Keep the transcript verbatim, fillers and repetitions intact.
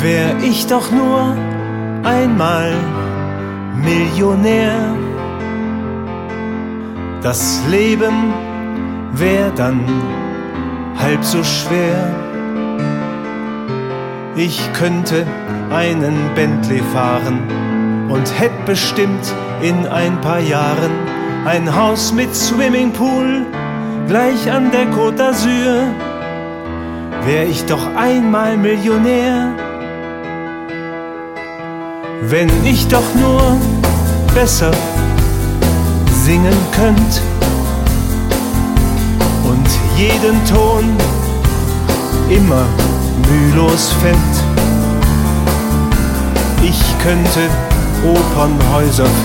Wär ich doch nur einmal Millionär, das Leben wär dann halb so schwer. Ich könnte einen Bentley fahren und hätt bestimmt in ein paar Jahren ein Haus mit Swimmingpool gleich an der Côte d'Azur. Wär ich doch einmal Millionär, wenn ich doch nur besser singen könnt und jeden Ton immer mühelos fänd. Ich könnte Opernhäuser